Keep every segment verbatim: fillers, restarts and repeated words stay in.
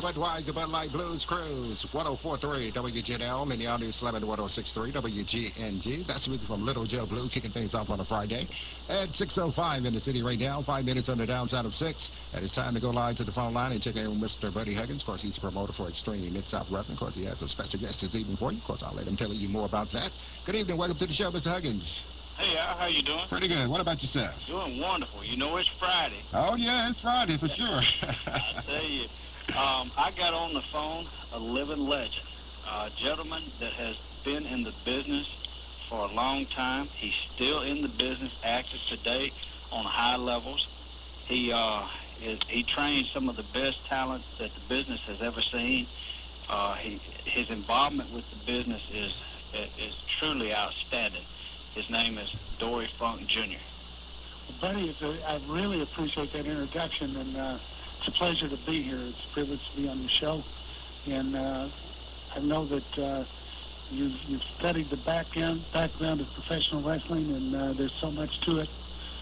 Budweiser Bud Light Blues Cruise, one oh four point three W G N L, and the all-new Slam one oh six point three W G N G. That's music from Little Joe Blue, kicking things off on a Friday. At six oh five in the city right now, five minutes on the downside of six. And it's time to go live to the phone line and check in with Mister Buddy Huggins. Of course, he's a promoter for Extreme Mid-South Wrestling. Of course, he has a special guest this evening for you. Of course, I'll let him tell you more about that. Good evening. Welcome to the show, Mister Huggins. Hey, Al, how you doing? Pretty good. What about yourself? Doing wonderful. You know it's Friday. Oh, yeah, it's Friday for sure. I tell you, um, I got on the phone a living legend, a gentleman that has been in the business for a long time. He's still in the business, active today on high levels. He uh, is, he trains some of the best talent that the business has ever seen. Uh, he, his involvement with the business is is truly outstanding. His name is Dory Funk Junior Well, Buddy, it's a, I really appreciate that introduction, and uh, it's a pleasure to be here. It's a privilege to be on your show, and uh, I know that uh, you've, you've studied the background, background of professional wrestling, and uh, there's so much to it,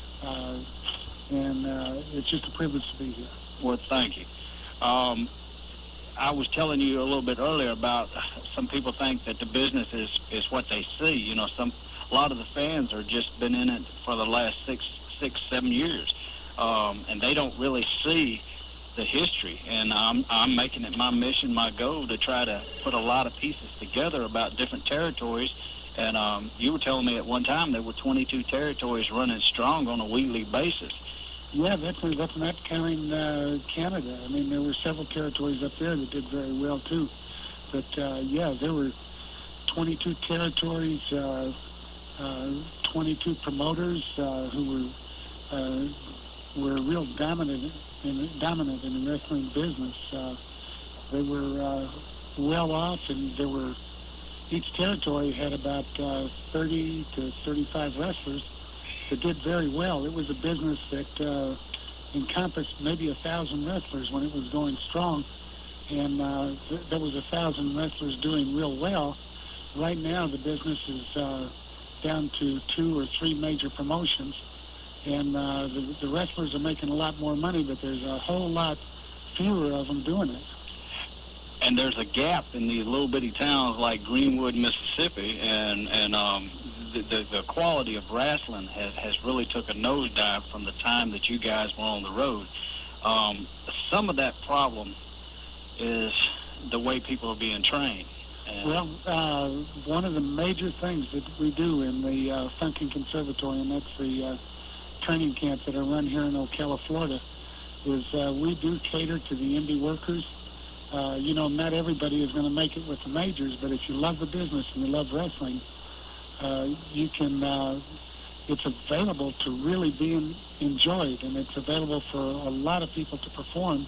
uh, and uh, it's just a privilege to be here. Well, thank you. Um, I was telling you a little bit earlier about some people think that the business is, is what they see. You know, some a lot of the fans are just been in it for the last six, six, seven years, um, and they don't really see the history. And I'm I'm making it my mission, my goal to try to put a lot of pieces together about different territories. And um, you were telling me at one time there were twenty-two territories running strong on a weekly basis. Yeah, that's that's not counting uh, Canada. I mean, there were several territories up there that did very well too. But uh, yeah, there were twenty-two territories. Uh, Uh, twenty-two promoters uh, who were uh, were real dominant in dominant in the wrestling business. Uh, they were uh, well off, and there were each territory had about uh, thirty to thirty-five wrestlers that did very well. It was a business that uh, encompassed maybe a thousand wrestlers when it was going strong, and uh, th- there was a thousand wrestlers doing real well. Right now, the business is Uh, down to two or three major promotions, and uh, the, the wrestlers are making a lot more money, but there's a whole lot fewer of them doing it. And there's a gap in these little bitty towns like Greenwood, Mississippi, and and um, the, the the quality of wrestling has has really took a nosedive from the time that you guys were on the road. Um, some of that problem is the way people are being trained. Well, uh, one of the major things that we do in the uh, Funkin Conservatory, and that's the uh, training camp that I run here in Ocala, Florida, is uh, we do cater to the indie workers. Uh, you know, not everybody is going to make it with the majors, but if you love the business and you love wrestling, uh, you can, uh, it's available to really be in, enjoyed, and it's available for a lot of people to perform.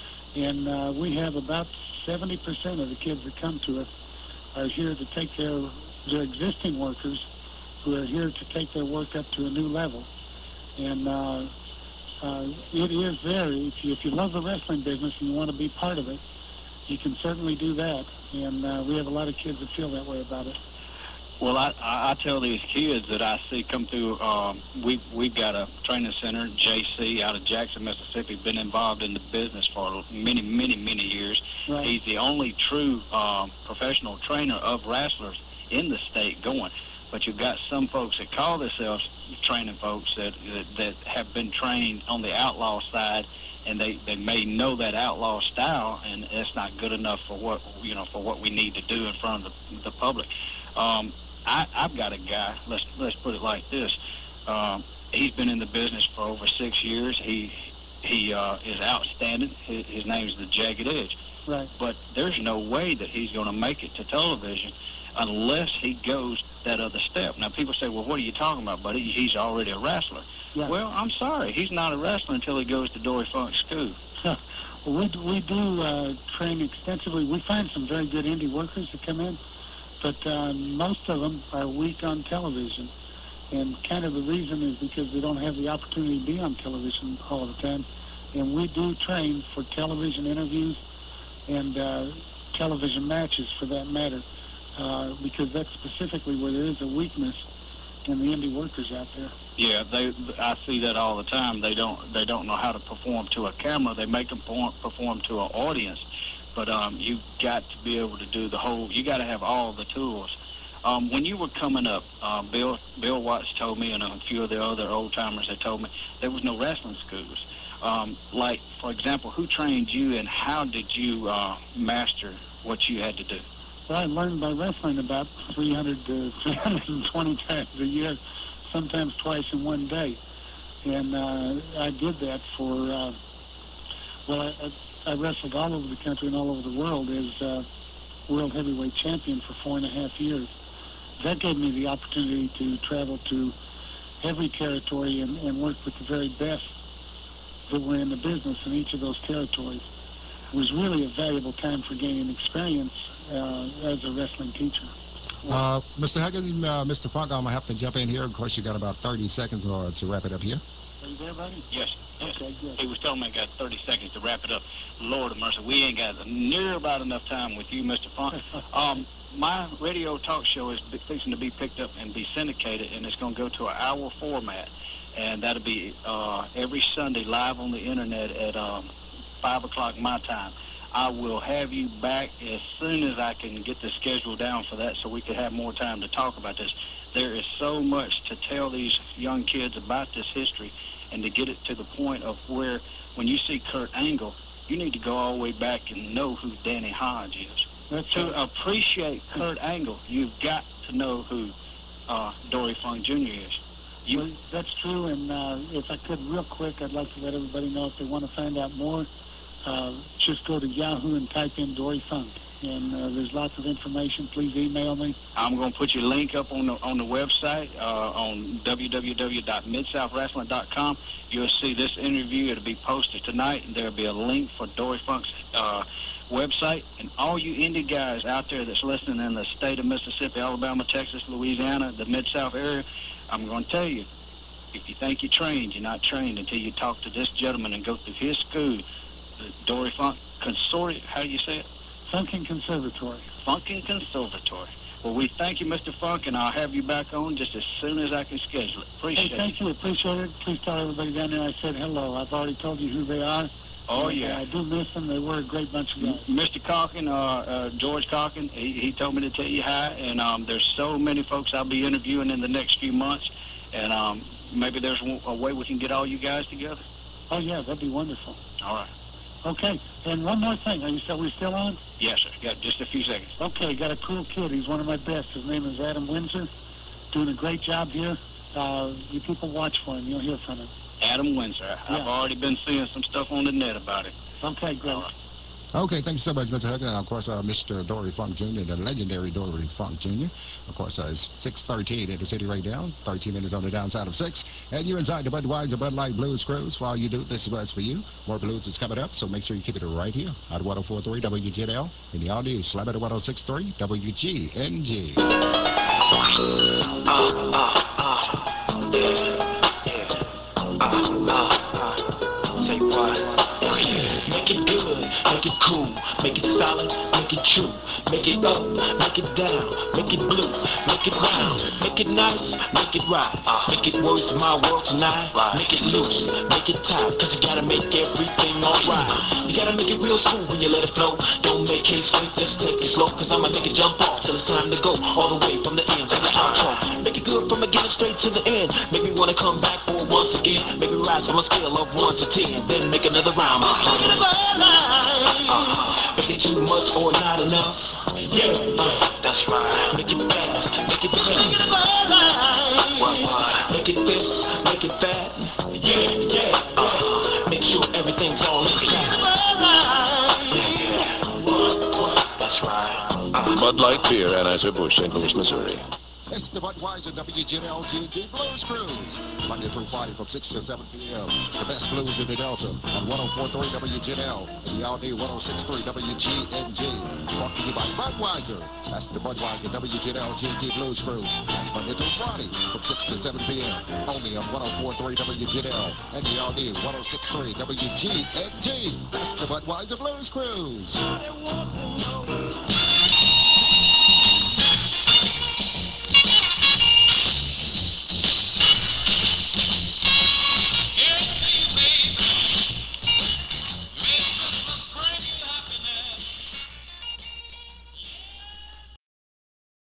And uh, we have about seventy percent of the kids that come to us are here to take their their existing workers who are here to take their work up to a new level. And uh, uh, it is there. If you, if you love the wrestling business and you want to be part of it, you can certainly do that. And uh, we have a lot of kids that feel that way about it. Well, I, I tell these kids that I see come through, um, we, we've got a training center, J C, out of Jackson, Mississippi, been involved in the business for many, many, many years. Right. He's the only true um, professional trainer of wrestlers in the state going. But you've got some folks that call themselves training folks that, that, that have been trained on the outlaw side, and they, they may know that outlaw style, and it's not good enough for what, you know, for what we need to do in front of the, the public. Um, I, I've got a guy, let's let's put it like this. Um, he's been in the business for over six years. He he uh, is outstanding. His, his name is the Jagged Edge. Right. But there's no way that he's going to make it to television unless he goes that other step. Now, people say, well, what are you talking about, buddy? He's already a wrestler. Yeah. Well, I'm sorry. He's not a wrestler until he goes to Dory Funk School. Well, we, we do uh, train extensively. We find some very good indie workers that come in, but uh, most of them are weak on television. And kind of the reason is because they don't have the opportunity to be on television all the time. And we do train for television interviews and uh, television matches, for that matter, uh, because that's specifically where there is a weakness in the indie workers out there. Yeah, they. I see that all the time. They don't. They don't know how to perform to a camera. They make them perform, perform to an audience, but um, you got to be able to do the whole. You got to have all the tools. Um, when you were coming up, uh, Bill Bill Watts told me, and a few of the other old timers had told me there was no wrestling schools. Um, like, for example, who trained you, and how did you uh, master what you had to do? Well, I learned by wrestling about three hundred to three hundred twenty times a year, sometimes twice in one day. And uh, I did that for, uh, well, I, I wrestled all over the country and all over the world as uh, world heavyweight champion for four and a half years. That gave me the opportunity to travel to every territory and, and work with the very best that were in the business in each of those territories. It was really a valuable time for gaining experience uh, as a wrestling teacher. Uh, Mister Hagan, uh, Mister Funk, I'm going to have to jump in here. Of course, you got about thirty seconds or to wrap it up here. Are you there, buddy? Yes. yes. Okay, good. He was telling me I got thirty seconds to wrap it up. Lord of mercy, we ain't got near about enough time with you, Mister Funk. um, my radio talk show is fixing to be picked up and be syndicated, and it's going to go to an hour format. And that'll be uh, every Sunday live on the internet at um, five o'clock my time. I will have you back as soon as I can get the schedule down for that so we can have more time to talk about this. There is so much to tell these young kids about this history and to get it to the point of where when you see Kurt Angle, you need to go all the way back and know who Danny Hodge is. That's to right. appreciate Kurt Angle, you've got to know who uh, Dory Funk Junior is. You, Well, that's true, and uh, if I could, real quick, I'd like to let everybody know if they want to find out more, uh, just go to Yahoo and type in Dory Funk, and uh, there's lots of information. Please email me. I'm going to put your link up on the on the website uh, on w w w dot mid south wrestling dot com. You'll see this interview. It'll be posted tonight, and there'll be a link for Dory Funk's uh, website. And all you indie guys out there that's listening in the state of Mississippi, Alabama, Texas, Louisiana, the Mid South area, I'm going to tell you, if you think you're trained, you're not trained until you talk to this gentleman and go through his school, the Dory Funk Consortium. How do you say it? Funkin' Conservatory. Funkin' Conservatory. Well, we thank you, Mister Funk, and I'll have you back on just as soon as I can schedule it. Appreciate Hey, thank it. you. Appreciate it. Please tell everybody down there I said hello. I've already told you who they are. Oh, and, yeah. Uh, I do miss them. They were a great bunch of guys. Mister Calkin, uh, uh, George Calkin, he, he told me to tell you hi, and um, there's so many folks I'll be interviewing in the next few months, and um, maybe there's a way we can get all you guys together. Oh, yeah, that'd be wonderful. All right. Okay, and one more thing. Are you still, we still on? Yes, sir. Got just a few seconds. Okay, got a cool kid. He's one of my best. His name is Adam Windsor. Doing a great job here. Uh, you people watch for him. You'll hear from him. Adam Windsor. Yeah. I've already been seeing some stuff on the net about it. Okay, great. All right. Okay, thank you so much, Mister Huggan. And, of course, uh, Mister Dory Funk Junior, the legendary Dory Funk Junior Of course, uh, it's six thirteen in the city right now, thirteen minutes on the downside of six. And you're inside the Budweiser Bud Light Blues Cruise. While you do, this is what's for you. More blues is coming up, so make sure you keep it right here at one oh four point three W G N L. And the all-new Slam It at one oh six point three W G N G. Uh, uh, uh, yeah, yeah. Uh, uh, uh. Say what? Make it good, make it cool, make it solid, make it true, make it up, make it down, make it blue, make it round, make it nice, make it right, make it worth my world tonight, make it loose, make it tight, cause you gotta make everything alright. You gotta make it real smooth when you let it flow, don't make it sweet, just take it slow, cause I'ma make it jump off till it's time to go, all the way from the end to the outro. Make it good from beginning straight to the end, make me wanna come back for once again, make me rise from a scale of one to ten, then make another round. Uh, make it too much or not enough. Yeah, uh, that's right. Make it fast, make it fast. What, what? Make it this, make it that. Yeah, yeah. Uh, make sure everything's all in track. Yeah, yeah. What, what? That's right. Uh, Bud Light Beer, Anheuser-Busch, Saint Louis, Missouri. It's the Budweiser W G N L G N G Blues Cruise. Monday through Friday from six to seven p m The best blues in the Delta on one oh four point three W G N L and the all-day one oh six point three W G N G. Brought to you by Budweiser. That's the Budweiser W G N L G N G Blues Cruise. That's Monday through Friday from six to seven p m Only on one oh four point three W G N L and the all-day one oh six point three W G N G. That's the Budweiser Blues Cruise.